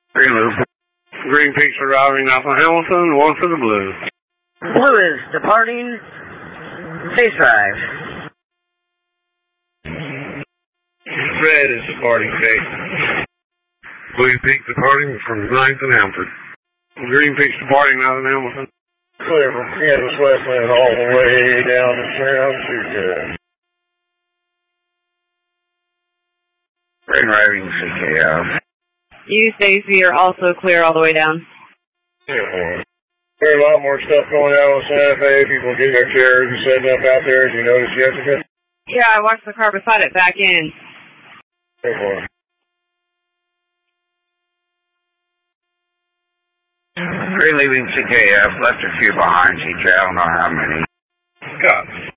Green Loop. Green Peaks arriving off of Hamilton, one for the blue. Blue is departing Face Drive. Red is departing Face. Green Peak departing from 9th and Hamilton. Green Peaks departing out of Hamilton. Clear from Kansas Westland all the way down to San Francisco. Green Raving CKF. You, Stacy, are also clear all the way down. Yeah, there's a lot more stuff going out on Santa Fe. People getting their chairs and setting up out there. Did you notice, Jessica? Yeah, I watched the car beside it back in. Green Leaving CKF, left a few behind CJ, I don't know how many. Scott.